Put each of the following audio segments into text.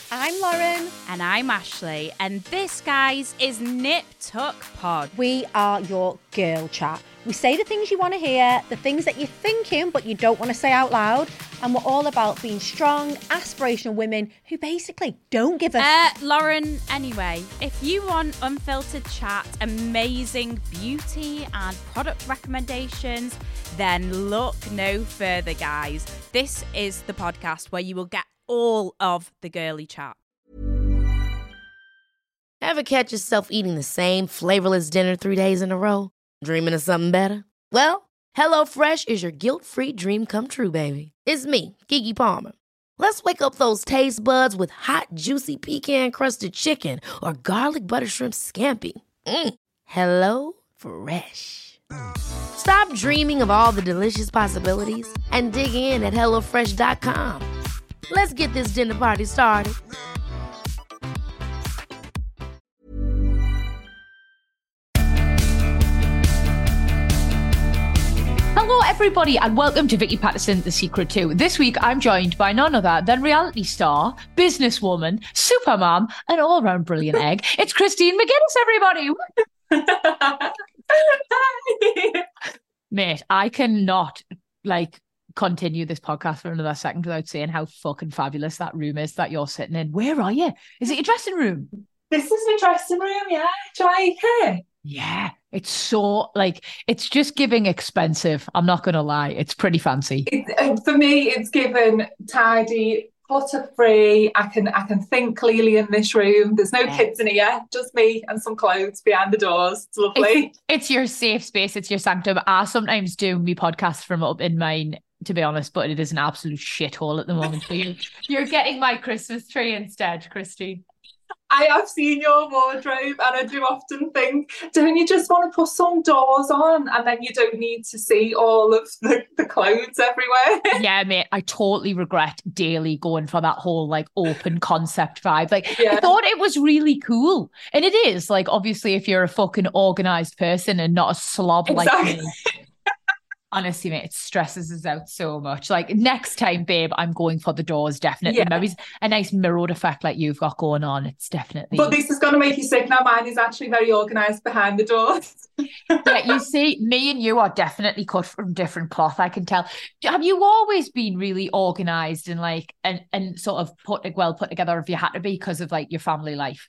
I'm Lauren. And I'm Ashley. And this, guys, is Nip Tuck Pod. We are your girl chat. We say the things you want to hear, the things that you're thinking but you don't want to say out loud. And we're all about being strong, aspirational women who basically don't give a... Lauren, anyway, if you want unfiltered chat, amazing beauty and product recommendations, then look no further, guys. This is the podcast where you will get all of the girly chat. Ever catch yourself eating the same flavorless dinner 3 days in a row? Dreaming of something better? Well, HelloFresh is your guilt-free dream come true, baby. It's me, Keke Palmer. Let's wake up those taste buds with hot, juicy pecan-crusted chicken or garlic butter shrimp scampi. Hello Fresh. Stop dreaming of all the delicious possibilities and dig in at HelloFresh.com. Let's get this dinner party started. Hello everybody and welcome to Vicky Patterson, The Secret To. This week I'm joined by none other than reality star, businesswoman, supermom, and all-round brilliant egg. It's Christine McGuinness, everybody! Mate, I cannot, continue this podcast for another second without saying how fucking fabulous that room is that you're sitting in. Where are you? Is it your dressing room? This is my dressing room, yeah. Do you like it? Yeah, it's so, it's just giving expensive. I'm not going to lie. It's pretty fancy. For me, it's given tidy, clutter-free. I can think clearly in this room. There's no kids in here, just me and some clothes behind the doors. It's lovely. It's your safe space. It's your sanctum. I sometimes do my podcast from up in mine, to be honest, but it is an absolute shithole at the moment. So you're getting my Christmas tree instead, Christine. I have seen your wardrobe and I do often think, don't you just want to put some doors on and then you don't need to see all of the clothes everywhere? Yeah, mate, I totally regret daily going for that whole open concept vibe. I thought it was really cool. And it is, obviously, if you're a fucking organised person and not a slob like me. Honestly, mate, it stresses us out so much. Next time, babe, I'm going for the doors, definitely. Yeah. Maybe a nice mirrored effect like you've got going on. It's definitely... But this is going to make you sick now. Mine is actually very organised behind the doors. Yeah, you see, me and you are definitely cut from different cloth, I can tell. Have you always been really organised and and sort of put together if you had to be because of your family life?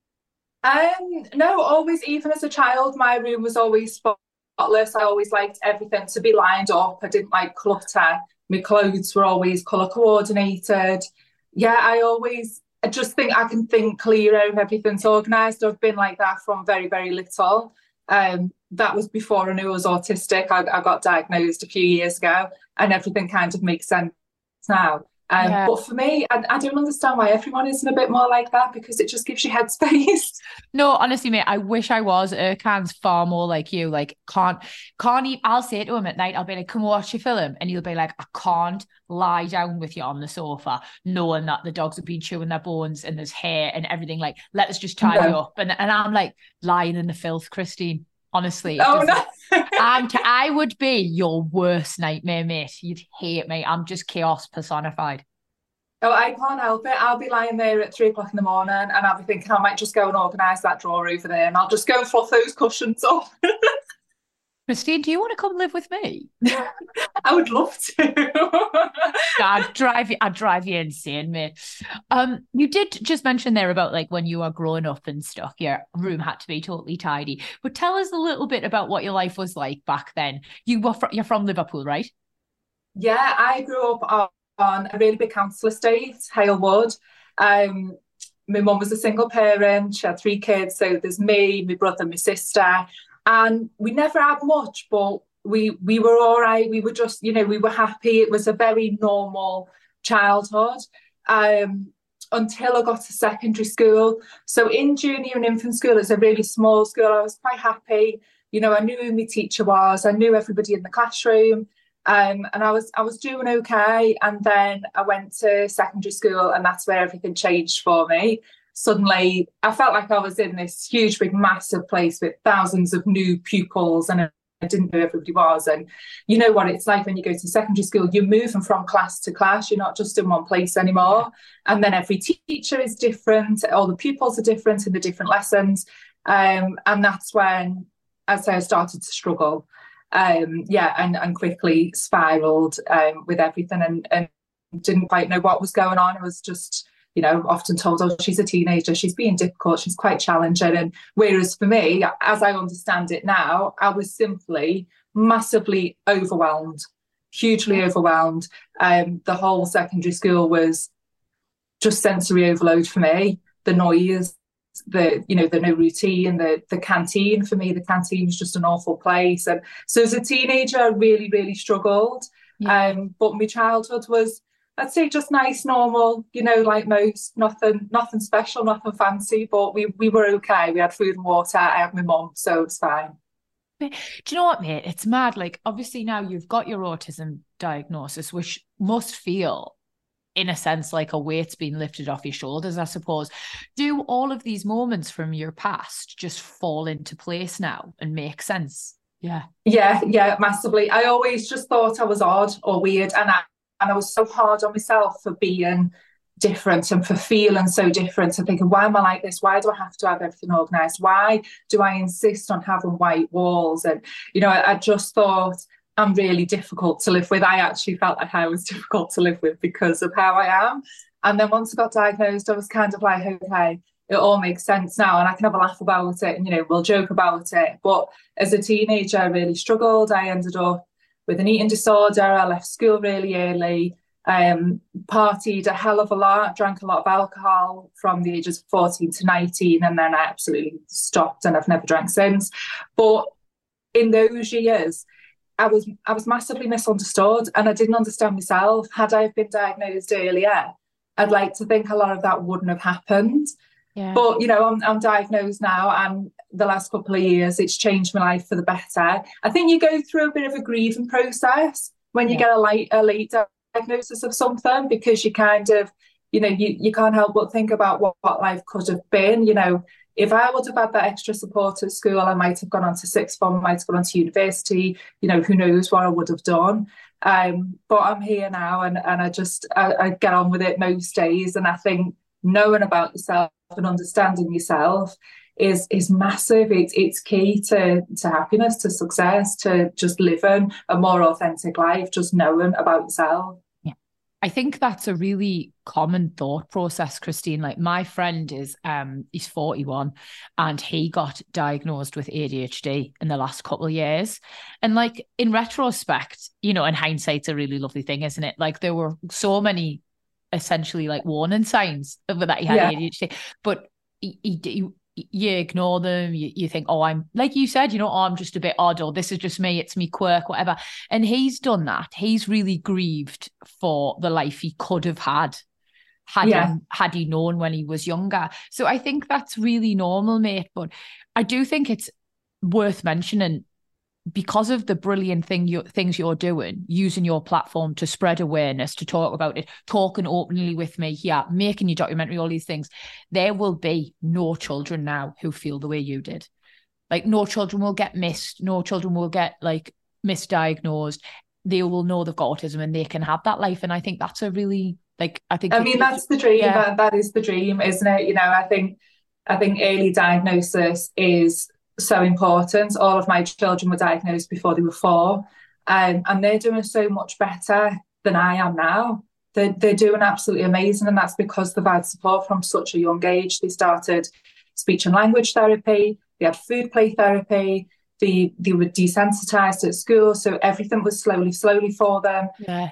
No, always, even as a child, my room was always spotless. I always liked everything to be lined up. I didn't like clutter. My clothes were always colour coordinated. Yeah, I just think I can think clearer if everything's organised. I've been like that from very, very little. That was before I knew I was autistic. I got diagnosed a few years ago and everything kind of makes sense now. But for me, I don't understand why everyone isn't a bit more like that, because it just gives you headspace. No, honestly, mate, I wish I was. Erkan's far more like you. Can't even, I'll say to him at night, I'll be like, come watch your film. And he'll be like, I can't lie down with you on the sofa, knowing that the dogs have been chewing their bones and there's hair and everything. Let us just tidy up. And I'm lying in the filth, Christine. Honestly. Oh, no. I would be your worst nightmare, mate. You'd hate me. I'm just chaos personified. Oh, I can't help it. I'll be lying there at 3 o'clock in the morning and I'll be thinking I might just go and organise that drawer over there and I'll just go and fluff those cushions off. Christine, do you want to come live with me? I would love to. I'd drive you insane, mate. You did just mention there about when you were growing up and stuff, your room had to be totally tidy. But tell us a little bit about what your life was like back then. You're from Liverpool, right? Yeah, I grew up on a really big council estate, Halewood. My mum was a single parent. She had 3 kids. So there's me, my brother, my sister. And we never had much, but we were all right. We were just, we were happy. It was a very normal childhood until I got to secondary school. So in junior and infant school, it's a really small school. I was quite happy. I knew who my teacher was. I knew everybody in the classroom. And I was doing okay. And then I went to secondary school and that's where everything changed for me. Suddenly I felt like I was in this huge, big, massive place with thousands of new pupils and didn't know everybody was. And you know what it's like when you go to secondary school, you're moving from class to class, you're not just in one place anymore. And then every teacher is different, all the pupils are different in the different lessons. And that's when, as I started to struggle. And quickly spiraled with everything and didn't quite know what was going on. It was just, often told, oh, she's a teenager, she's being difficult, she's quite challenging. And whereas for me, as I understand it now, I was simply massively overwhelmed, hugely overwhelmed. The whole secondary school was just sensory overload for me. The noise, the no routine, the canteen. For me, the canteen was just an awful place. And so as a teenager, I really, really struggled. But my childhood was, I'd say, just nice, normal, like most, nothing special, nothing fancy, but we were okay. We had food and water. I had my mum, so it's fine. Do you know what, mate? It's mad. Like, obviously now you've got your autism diagnosis, which must feel, in a sense, like a weight's been lifted off your shoulders, I suppose. Do all of these moments from your past just fall into place now and make sense? Yeah, massively. I always just thought I was odd or weird, and I was so hard on myself for being different and for feeling so different and thinking, why am I like this? Why do I have to have everything organised? Why do I insist on having white walls? And, I just thought I'm really difficult to live with. I actually felt like I was difficult to live with because of how I am. And then once I got diagnosed, I was kind of like, okay, it all makes sense now and I can have a laugh about it and, we'll joke about it. But as a teenager, I really struggled. I ended up with an eating disorder. I left school really early, partied a hell of a lot, drank a lot of alcohol from the ages of 14 to 19, and then I absolutely stopped and I've never drank since. But in those years, I was massively misunderstood and I didn't understand myself. Had I been diagnosed earlier, I'd like to think a lot of that wouldn't have happened. Yeah. But, I'm diagnosed now, and the last couple of years, it's changed my life for the better. I think you go through a bit of a grieving process when you get a late diagnosis of something, because you kind of, you can't help but think about what life could have been. If I would have had that extra support at school, I might have gone on to sixth form, I might have gone on to university, who knows what I would have done. But I'm here now and I get on with it most days. And I think knowing about yourself and understanding yourself is massive. It's key to happiness, to success, to just living a more authentic life, just knowing about yourself. Yeah, I think that's a really common thought process, Christine. Like, my friend is he's 41 and he got diagnosed with ADHD in the last couple of years. And like, in retrospect, in hindsight's a really lovely thing, isn't it? Like, there were so many essentially like warning signs of that he had ADHD, but you ignore them. You think, oh, I'm, like you said, oh, I'm just a bit odd, or this is just me, it's me quirk, whatever. And he's done that. He's really grieved for the life he could have had he known when he was younger. So I think that's really normal, mate. But I do think it's worth mentioning, because of the brilliant things you're doing, using your platform to spread awareness, to talk about it, talking openly with me here, making your documentary, all these things, there will be no children now who feel the way you did. Like, no children will get missed. No children will get like misdiagnosed. They will know they've got autism and they can have that life. And I think that's a really, that's the dream. Yeah. That is the dream, isn't it? I think early diagnosis is so important. All of my children were diagnosed before they were 4, and they're doing so much better than I am now. They're doing absolutely amazing, and that's because they've had support from such a young age. They started speech and language therapy, they had food play therapy, they were desensitized at school, so everything was slowly for them.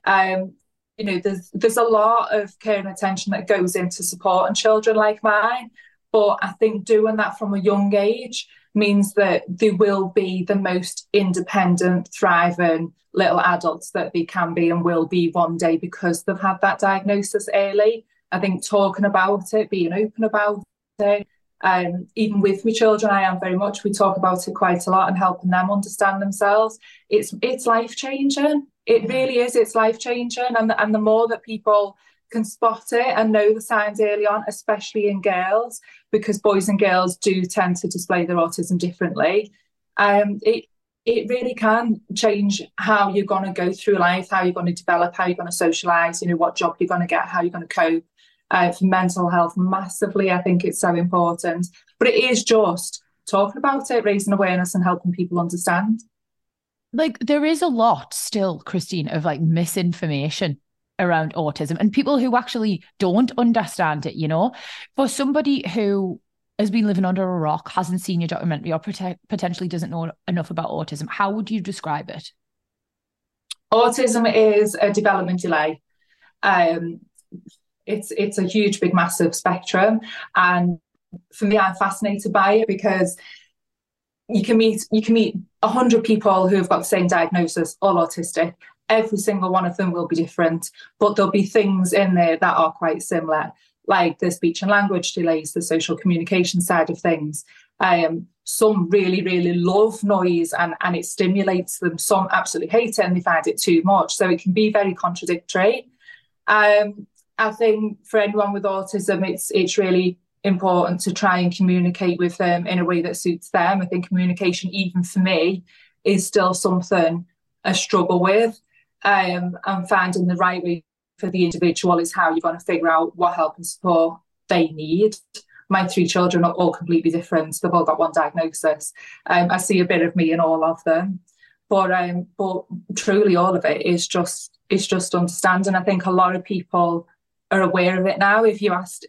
There's a lot of care and attention that goes into supporting children like mine, but I think doing that from a young age means that they will be the most independent, thriving little adults that they can be and will be one day, because they've had that diagnosis early. I think talking about it, being open about it, even with my children, we talk about it quite a lot and helping them understand themselves. It's life-changing. It really is. It's life-changing. And the more that people can spot it and know the signs early on, especially in girls, because boys and girls do tend to display their autism differently. it really can change how you're going to go through life, how you're going to develop, how you're going to socialise, what job you're going to get, how you're going to cope. For mental health, massively, I think it's so important. But it is just talking about it, raising awareness and helping people understand. Like, there is a lot still, Christine, of like misinformation around autism and people who actually don't understand it, For somebody who has been living under a rock, hasn't seen your documentary, or potentially doesn't know enough about autism, how would you describe it? Autism is a development delay. It's a huge, big, massive spectrum. And for me, I'm fascinated by it because you can meet 100 people who have got the same diagnosis, all autistic. Every single one of them will be different, but there'll be things in there that are quite similar, like the speech and language delays, the social communication side of things. Some really, really love noise and it stimulates them. Some absolutely hate it and they find it too much. So it can be very contradictory. I think for anyone with autism, it's really important to try and communicate with them in a way that suits them. I think communication, even for me, is still something I struggle with. And finding the right way for the individual is how you're going to figure out what help and support they need. My 3 children are all completely different. They've all got one diagnosis. I see a bit of me in all of them. But truly all of it is just understanding. I think a lot of people are aware of it now. If you asked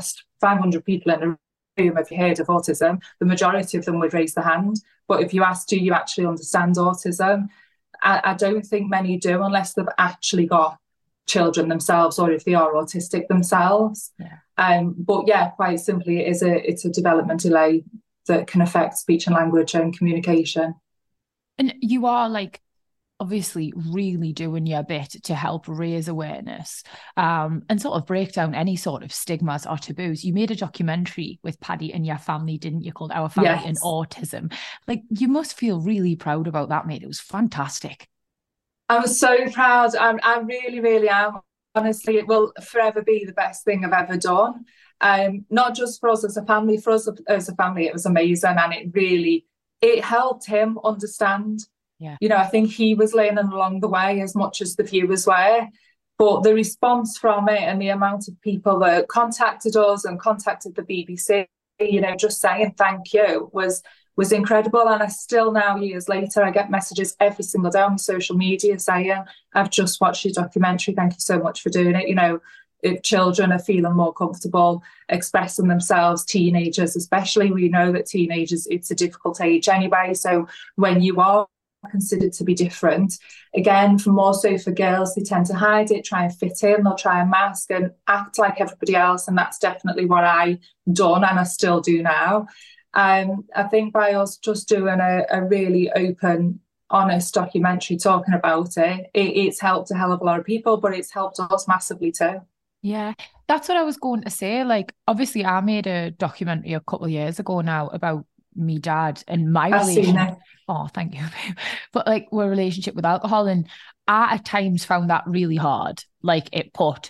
500 people in a room, have you heard of autism? The majority of them would raise their hand. But if you ask, do you actually understand autism? I don't think many do, unless they've actually got children themselves or if they are autistic themselves. Yeah. But yeah, quite simply, it's a development delay that can affect speech and language and communication. And you are like obviously really doing your bit to help raise awareness and sort of break down any sort of stigmas or taboos. You made a documentary with Paddy and your family, didn't you, called Our Family Yes. and Autism. Like, you must feel really proud about that, mate. It was fantastic. I'm so proud. I really, really am. Honestly, it will forever be the best thing I've ever done. Not just for us as a family, for us as a family, it was amazing. And it helped him understand. Yeah. I think he was learning along the way as much as the viewers were. But the response from it and the amount of people that contacted us and contacted the BBC, just saying thank you was incredible. And I still now, years later, I get messages every single day on social media saying, I've just watched your documentary. Thank you so much for doing it. If children are feeling more comfortable expressing themselves, teenagers especially, we know that teenagers, it's a difficult age anyway. So when you are considered to be different, again, more so for girls, they tend to hide it, try and fit in, they'll try and mask and act like everybody else. And that's definitely what I done and I still do now. I think by us just doing a really open, honest documentary talking about it, it's helped a hell of a lot of people, but it's helped us massively too. Yeah, that's what I was going to say. Like, obviously I made a documentary a couple of years ago now about me dad and my relationship. Oh, thank you. But like, our relationship with alcohol, and I at times found that really hard. Like, it put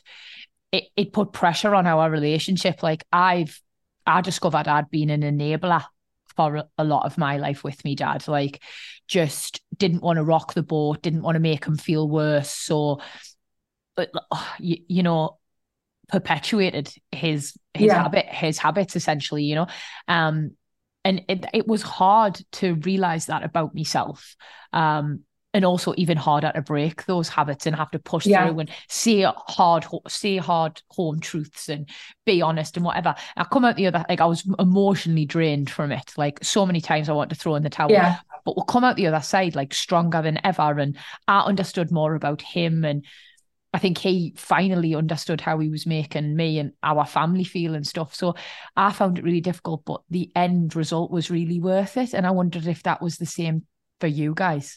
pressure on our relationship. Like, I discovered I'd been an enabler for a lot of my life with me dad. Like, just didn't want to rock the boat, didn't want to make him feel worse. So, but perpetuated his habits essentially, and it was hard to realize that about myself. And also even harder to break those habits and have to push through and say hard home truths and be honest and whatever. I come out the other, like, I was emotionally drained from it. Like, so many times I want to throw in the towel, but we'll come out the other side like stronger than ever. And I understood more about him, and I think he finally understood how he was making me and our family feel and stuff. So I found it really difficult, but the end result was really worth it. And I wondered if that was the same for you guys.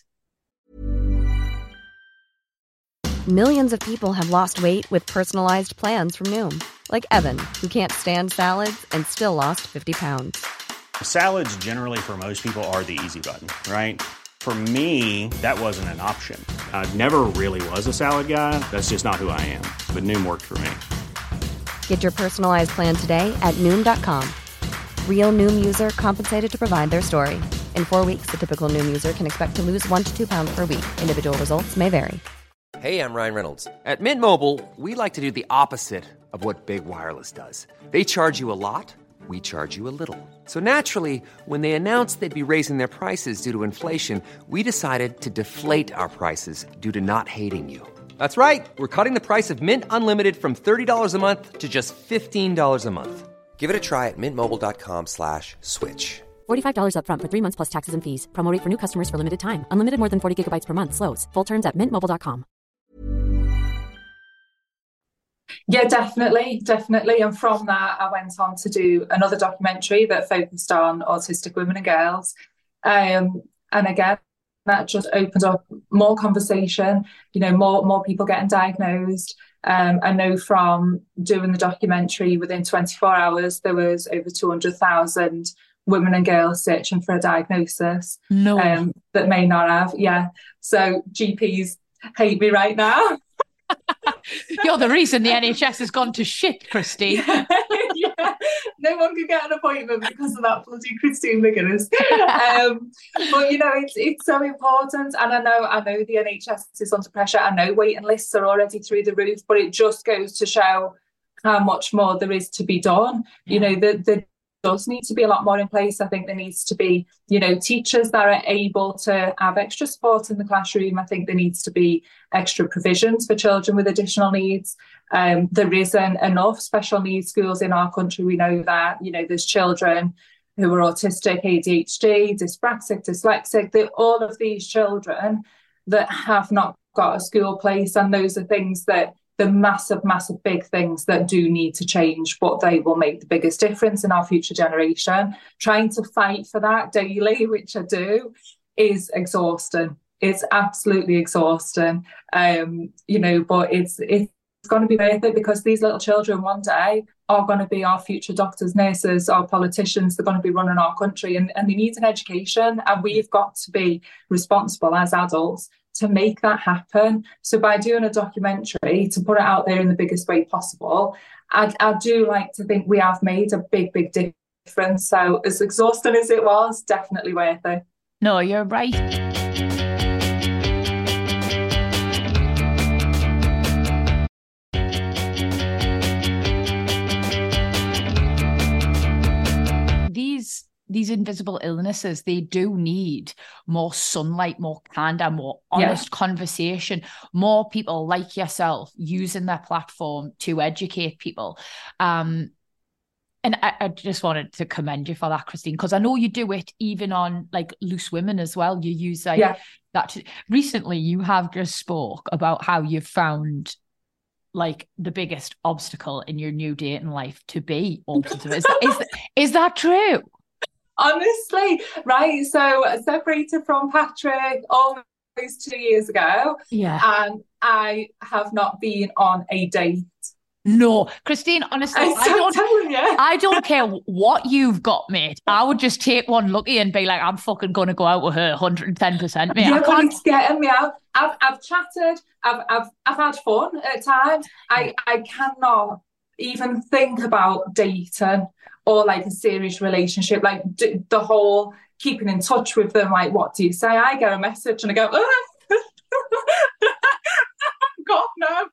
Millions of people have lost weight with personalized plans from Noom. Like Evan, who can't stand salads and still lost 50 pounds. Salads generally for most people are the easy button, right? For me, that wasn't an option. I never really was a salad guy. That's just not who I am. But Noom worked for me. Get your personalized plan today at Noom.com. Real Noom user compensated to provide their story. In 4 weeks, the typical Noom user can expect to lose 1 to 2 pounds per week. Individual results may vary. Hey, I'm Ryan Reynolds. At Mint Mobile, we like to do the opposite of what Big Wireless does. They charge you a lot, we charge you a little. So naturally, when they announced they'd be raising their prices due to inflation, we decided to deflate our prices due to not hating you. That's right. We're cutting the price of Mint Unlimited from $30 a month to just $15 a month. Give it a try at mintmobile.com/switch. $45 up front for 3 months plus taxes and fees. Promo rate for new customers for limited time. Unlimited more than 40 gigabytes per month. Slows full terms at mintmobile.com. Yeah, definitely. And from that, I went on to do another documentary that focused on autistic women and girls. And again, that just opened up more conversation, more people getting diagnosed. I know from doing the documentary, within 24 hours, there was over 200,000 women and girls searching for a diagnosis that may not have. Yeah. So GPs hate me right now. You're the reason the NHS has gone to shit, Christine. Yeah. No one could get an appointment because of that bloody Christine McGuinness. But it's so important, and I know the NHS is under pressure. I know waiting lists are already through the roof, but it just goes to show how much more there is to be done. The does need to be a lot more in place. I think there needs to be, teachers that are able to have extra support in the classroom. I think there needs to be extra provisions for children with additional needs. There isn't enough special needs schools in our country. We know that, there's children who are autistic, ADHD, dyspraxic, dyslexic. All of these children that have not got a school place, and those are things that the massive, massive big things that do need to change, but they will make the biggest difference in our future generation. Trying to fight for that daily, which I do, is exhausting. It's absolutely exhausting. But it's going to be worth it, because these little children one day are going to be our future doctors, nurses, our politicians. They're going to be running our country, and they need an education, and we've got to be responsible as adults to make that happen. So by doing a documentary, to put it out there in the biggest way possible, I do like to think we have made a big, big difference. So as exhausting as it was, definitely worth it. No, you're right. These invisible illnesses, they do need more sunlight, more candor, more honest conversation, more people like yourself using their platform to educate people. And I just wanted to commend you for that, Christine, because I know you do it even on like Loose Women as well. You use that. Recently, you have just spoke about how you found like the biggest obstacle in your new dating life to be autism. Is that true? Honestly, right. So I separated from Patrick almost 2 years ago. Yeah. And I have not been on a date. No, Christine, honestly, I don't care what you've got, mate. I would just take one lucky and be like, I'm fucking going to go out with her 110%, mate. Yeah, but it's getting me out. I've chatted. I've had fun at times. I cannot even think about dating or like a serious relationship, like the whole keeping in touch with them. Like, what do you say? I get a message and I go, God, no.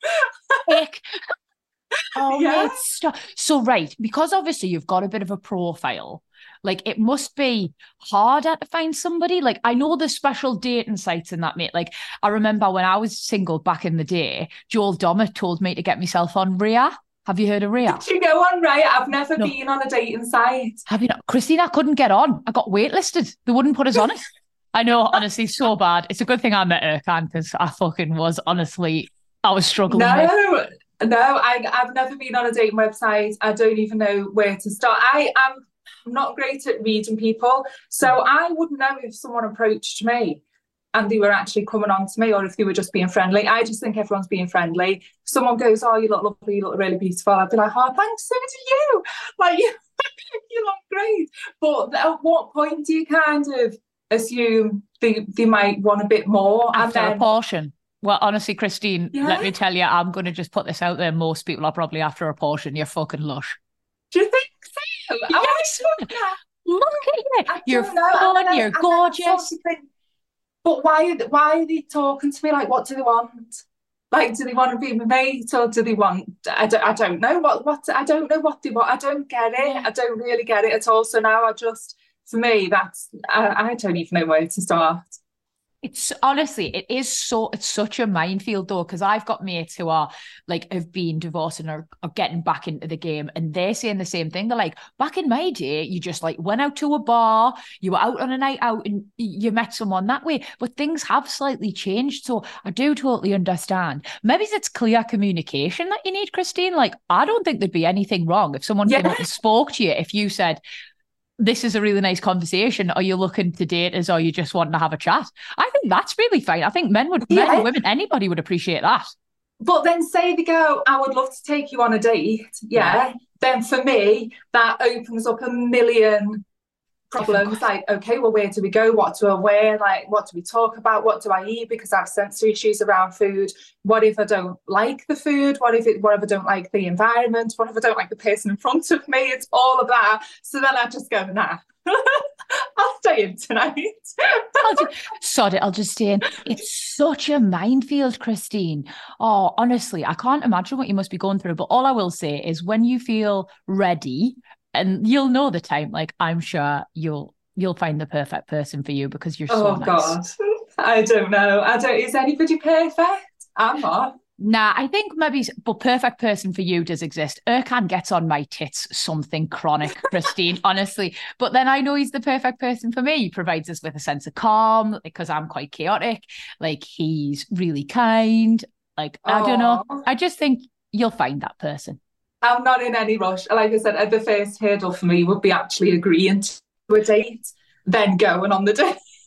Mate, stop. So, right, because obviously you've got a bit of a profile, like it must be harder to find somebody. Like, I know there's special dating sites and that, mate. Like, I remember when I was single back in the day, Joel Dommett told me to get myself on Rhea. Have you heard of Rhea? Did you go on Rhea? I've never been on a dating site. Have you not? Christine, I couldn't get on. I got waitlisted. They wouldn't put us on it. I know, honestly, so bad. It's a good thing I met Erkan, because I fucking was, honestly, I was struggling. No, I've never been on a dating website. I don't even know where to start. I'm not great at reading people. So I wouldn't know if someone approached me and they were actually coming on to me, or if they were just being friendly. I just think everyone's being friendly. If someone goes, oh, you look lovely, you look really beautiful, I'd be like, oh, thanks, so do you. Like, you look great. But at what point do you kind of assume they might want a bit more? After a portion. Well, honestly, Christine, let me tell you, I'm going to just put this out there. Most people are probably after a portion. You're fucking lush. Do you think so? Yes. Look at you. I You're don't know. fun, you're gorgeous. Sort of think, but why are they talking to me? Like, what do they want? Like, do they want to be my mate, or do they want? I don't know what I don't know what they want. I don't get it. I don't really get it at all. So now for me, I don't even know where to start. It's honestly, it's such a minefield though, because I've got mates who are like, have been divorced and are getting back into the game, and they're saying the same thing. They're like, back in my day, you just like went out to a bar, you were out on a night out and you met someone that way. But things have slightly changed. So I do totally understand. Maybe it's clear communication that you need, Christine. Like, I don't think there'd be anything wrong if someone came up and spoke to you, if you said, this is a really nice conversation. Are you looking to date us, or are you just wanting to have a chat? I think that's really fine. I think men, women, anybody would appreciate that. But then say they go, I would love to take you on a date. Yeah. Then for me, that opens up a million problems. Like, okay, well, where do we go? What do I wear? Like, what do we talk about? What do I eat? Because I have sensory issues around food. What if I don't like the food? What if I don't like the environment? What if I don't like the person in front of me? It's all of that. So then I just go, nah. I'll stay in tonight. I'll just stay in. It's such a minefield, Christine. Oh, honestly, I can't imagine what you must be going through. But all I will say is, when you feel ready, and you'll know the time, like, I'm sure you'll find the perfect person for you, because you're so nice. God, I don't know. Is anybody perfect? I'm not. Nah, I think maybe, but perfect person for you does exist. Erkan gets on my tits, something chronic, Christine, honestly. But then I know he's the perfect person for me. He provides us with a sense of calm, because I'm quite chaotic. Like, he's really kind. Like, I don't know. I just think you'll find that person. I'm not in any rush. Like I said, the first hurdle for me would be actually agreeing to a date, then going on the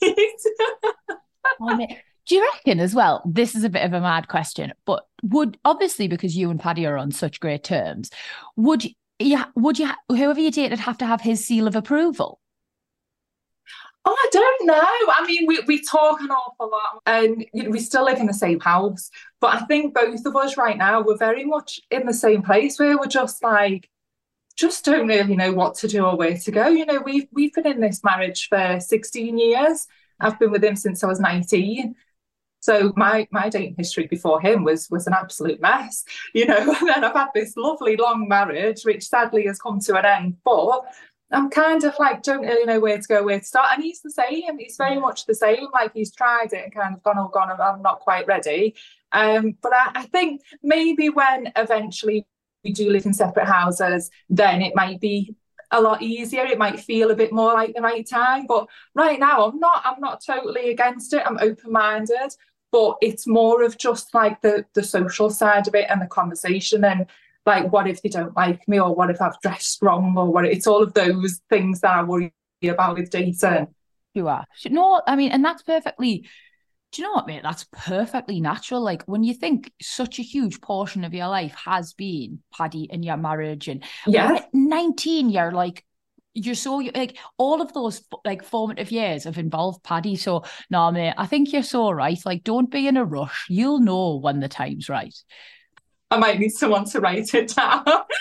date. Do you reckon as well, this is a bit of a mad question, but obviously, because you and Paddy are on such great terms, would you, whoever you dated, have to have his seal of approval? Oh, I don't know. I mean, we talk an awful lot, and we still live in the same house. But I think both of us right now, we're very much in the same place, where we're just like, just don't really know what to do or where to go. You know, we've been in this marriage for 16 years. I've been with him since I was 19. So my dating history before him was an absolute mess, you know. And then I've had this lovely long marriage, which sadly has come to an end. But I'm kind of like, don't really know where to go, where to start. And he's the same. He's very much the same. Like, he's tried it and kind of gone, I'm not quite ready. But I think maybe when eventually we do live in separate houses, then it might be a lot easier. It might feel a bit more like the right time. But right now, I'm not totally against it. I'm open-minded. But it's more of just like the social side of it, and the conversation, and like, what if they don't like me, or what if I've dressed wrong, or it's all of those things that I worry about with dating. You are. No, I mean, and that's perfectly, do you know what, mate? That's perfectly natural. Like, when you think such a huge portion of your life has been Paddy and your marriage, and at 19, you're so, like, all of those like formative years have involved Paddy. So no, mate, I think you're so right. Like, don't be in a rush. You'll know when the time's right. I might need someone to write it down.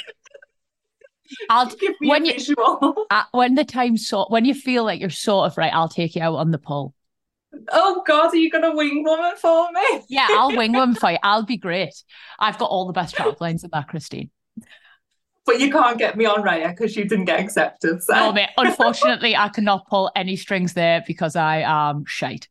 I'll give me a visual. When the time's when you feel like you're sort of right, I'll take you out on the pole. Oh God, are you going to wing woman for me? Yeah, I'll wing woman for you. I'll be great. I've got all the best travel lines in that, Christine. But you can't get me on Raya because you didn't get accepted. So. No, mate. Unfortunately, I cannot pull any strings there because I am shite.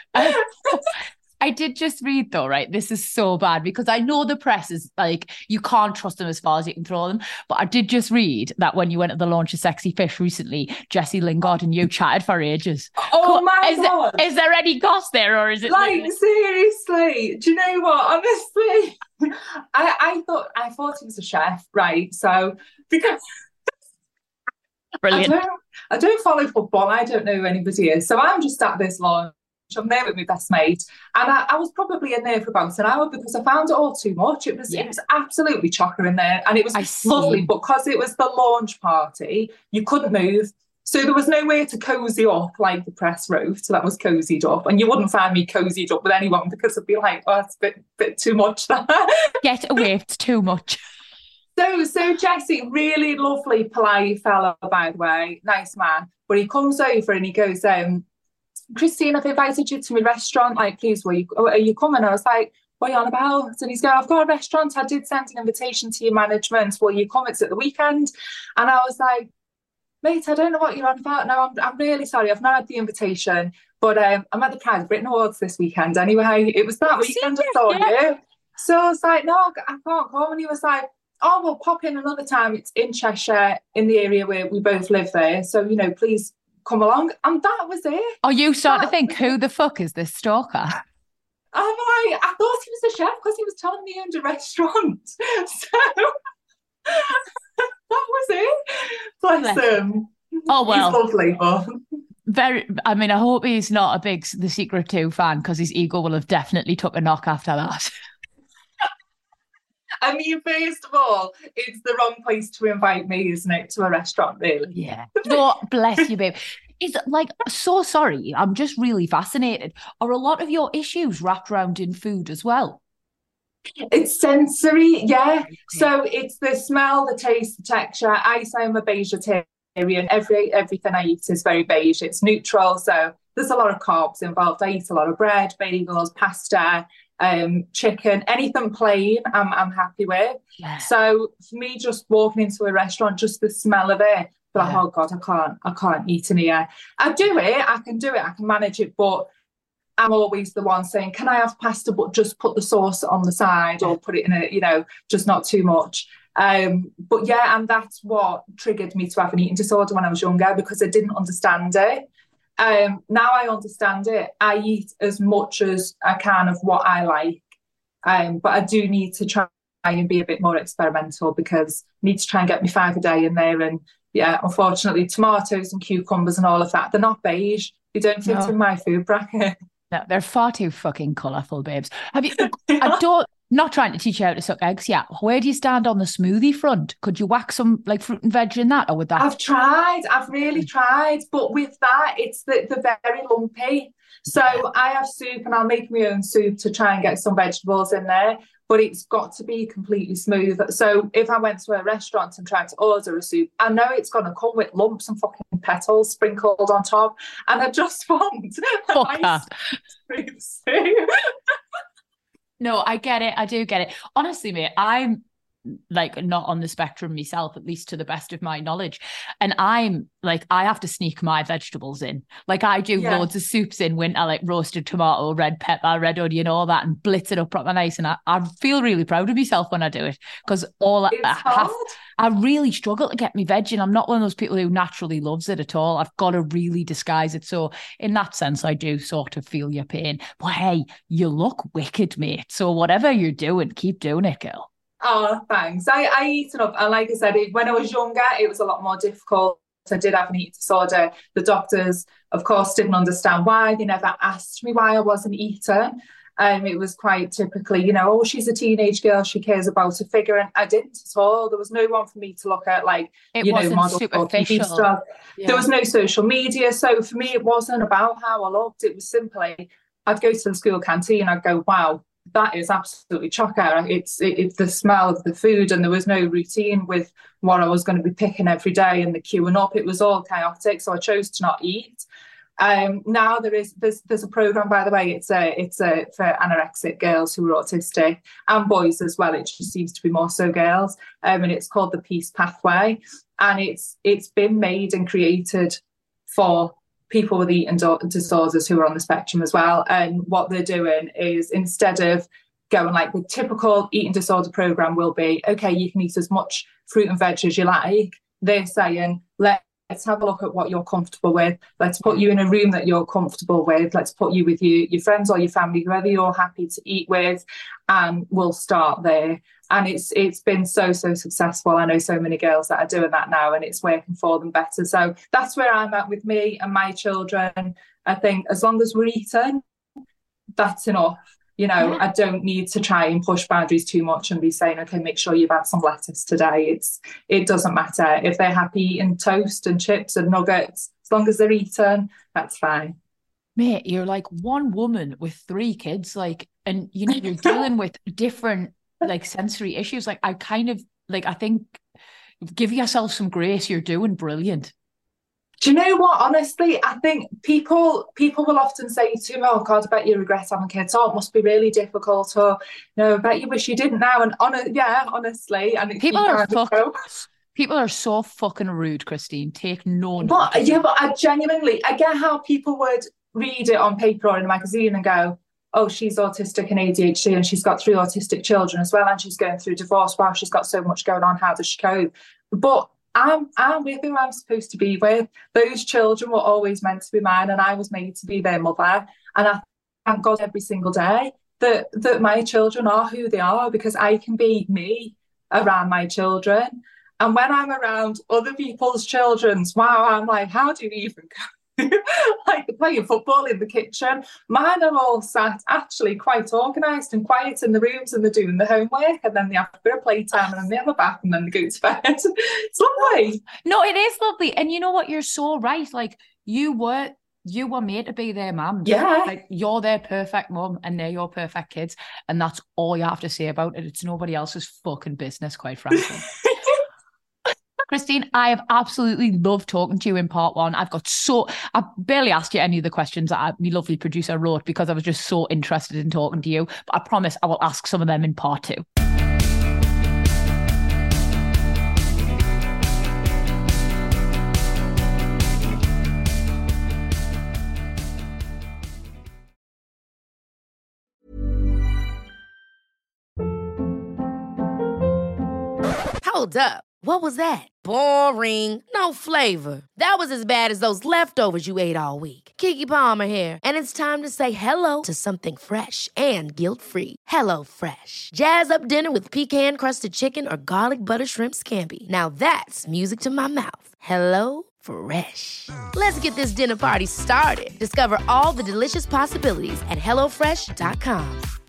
I did just read though, right? This is so bad because I know the press is like, you can't trust them as far as you can throw them. But I did just read that when you went to the launch of Sexy Fish recently, Jessie Lingard and you chatted for ages. Oh my God. Is there any goss there, or is it like seriously? Do you know what? Honestly, I thought he was a chef, right? So because brilliant. I don't follow football. I don't know who anybody is. So I'm just at this launch. I'm there with my best mate, and I was probably in there for about an hour because I found it all too much. It was absolutely chocker in there, and it was lovely. But because it was the launch party, you couldn't move, so there was nowhere to cozy up like the press wrote. So that was cozied up, and you wouldn't find me cozied up with anyone because I'd be like, oh, it's a bit too much. That get away, it's too much. So Jesse, really lovely, polite fella, by the way, nice man. But he comes over and he goes, Christine, I've invited you to my restaurant. Like, please, are you coming? I was like, what are you on about? And he's going, I've got a restaurant. I did send an invitation to your management. Will you come? It's at the weekend. And I was like, mate, I don't know what you're on about. No, I'm really sorry. I've not had the invitation. But I'm at the Pride of Britain Awards this weekend anyway. It was that weekend I saw you. So I was like, no, I can't come. And he was like, oh, we'll pop in another time. It's in Cheshire, in the area where we both live there. So, please come along. And that was it. Are you starting to think, who the fuck is this stalker? I'm like, I thought he was a chef because he was telling me he owned a restaurant. So that was it. Bless him. Oh, well. He's lovely, but... I hope he's not a big The Secret 2 fan, because his ego will have definitely took a knock after that. First of all, it's the wrong place to invite me, isn't it, to a restaurant, really? Yeah. God bless you, babe. It's like, so sorry, I'm just really fascinated. Are a lot of your issues wrapped around in food as well? It's sensory, yeah. So it's the smell, the taste, the texture. I say I'm a vegetarian. Everything I eat is very beige. It's neutral, so there's a lot of carbs involved. I eat a lot of bread, bagels, pasta, chicken, anything plain I'm happy with. Yeah. So for me, just walking into a restaurant, just the smell of it, but oh God, I can't eat in here. I can do it, I can manage it, but I'm always the one saying, can I have pasta, but just put the sauce on the side, or put it in a, just not too much. But yeah, and that's what triggered me to have an eating disorder when I was younger, because I didn't understand it. Now I understand it. I eat as much as I can of what I like, but I do need to try and be a bit more experimental, because I need to try and get me 5 a day in there. And yeah, unfortunately, tomatoes and cucumbers and all of that, they're not beige. They don't fit in my food bracket. No, they're far too fucking colourful, babes. Have you? Not trying to teach you how to suck eggs yet. Where do you stand on the smoothie front? Could you whack some like fruit and veg in that, or would that? I've really tried, but with that, it's the very lumpy. So I have soup, and I'll make my own soup to try and get some vegetables in there, but it's got to be completely smooth. So if I went to a restaurant and tried to order a soup, I know it's going to come with lumps and fucking petals sprinkled on top, and I just want a nice smooth soup. No, I get it. I do get it. Honestly, mate, I'm like not on the spectrum myself, at least to the best of my knowledge. And I'm like, I have to sneak my vegetables in. Like I do loads of soups in winter, like roasted tomato, red pepper, red onion, all that, and blitz it up proper nice. And I feel really proud of myself when I do it, because I really struggle to get me veg in. I'm not one of those people who naturally loves it at all. I've got to really disguise it. So in that sense, I do sort of feel your pain. But hey, you look wicked, mate. So whatever you're doing, keep doing it, girl. Oh, thanks. I eat enough. And like I said, when I was younger, it was a lot more difficult. I did have an eating disorder. The doctors, of course, didn't understand why. They never asked me why I wasn't eating. It was quite typically, oh, she's a teenage girl, she cares about her figure. And I didn't at all. There was no one for me to look at, like, model superficial. Yeah. There was no social media. So for me, it wasn't about how I looked. It was simply, I'd go to the school canteen, I'd go, wow, that is absolutely chocker. It's the smell of the food, and there was no routine with what I was going to be picking every day and the queuing up. It was all chaotic, so I chose to not eat. Now there's a program, by the way. It's for anorexic girls who are autistic, and boys as well. It just seems to be more so girls, and it's called the Peace Pathway, and it's been made and created for people with eating disorders who are on the spectrum as well. And what they're doing is, instead of going like the typical eating disorder program will be, okay, you can eat as much fruit and veg as you like, they're saying, let's have a look at what you're comfortable with. Let's put you in a room that you're comfortable with. Let's put you with your friends or your family, whoever you're happy to eat with, and we'll start there. And it's been so successful. I know so many girls that are doing that now, and it's working for them better. So that's where I'm at with me and my children. I think as long as we're eating, that's enough. I don't need to try and push boundaries too much and be saying, okay, make sure you've had some lettuce today. It doesn't matter. If they're happy eating toast and chips and nuggets, as long as they're eating, that's fine. Mate, you're like one woman with 3 kids, like, and you're dealing with different like sensory issues. Like, I kind of like, I think, give yourself some grace. You're doing brilliant. Do you know what? Honestly, I think people will often say to me, "Oh God, I bet you regret having kids. Oh, it must be really difficult." Or, "No, I bet you wish you didn't now." And honestly, and people are so fucking rude, Christine. Take no notice. But I genuinely, I get how people would read it on paper or in a magazine and go, "Oh, she's autistic and ADHD, and she's got 3 autistic children as well, and she's going through divorce. Wow, she's got so much going on. How does she cope?" But I'm with who I'm supposed to be with. Those children were always meant to be mine, and I was made to be their mother. And I thank God every single day that my children are who they are, because I can be me around my children. And when I'm around other people's children's, wow, I'm like, how do you even go? Like they're playing football in the kitchen. Mine are all sat actually quite organised and quiet in the rooms, and they're doing the homework, and then they have a bit of playtime, and then they have a bath, and then they go to bed. It's lovely. No, it is lovely. And you know what? You're so right. Like you were made to be their mum. Yeah. Like you're their perfect mum and they're your perfect kids. And that's all you have to say about it. It's nobody else's fucking business, quite frankly. Christine, I have absolutely loved talking to you in part 1. I barely asked you any of the questions that my lovely producer wrote because I was just so interested in talking to you. But I promise I will ask some of them in part 2. Hold up. What was that? Boring. No flavor. That was as bad as those leftovers you ate all week. Keke Palmer here. And it's time to say hello to something fresh and guilt-free. Hello Fresh. Jazz up dinner with pecan-crusted chicken or garlic butter shrimp scampi. Now that's music to my mouth. Hello Fresh. Let's get this dinner party started. Discover all the delicious possibilities at HelloFresh.com.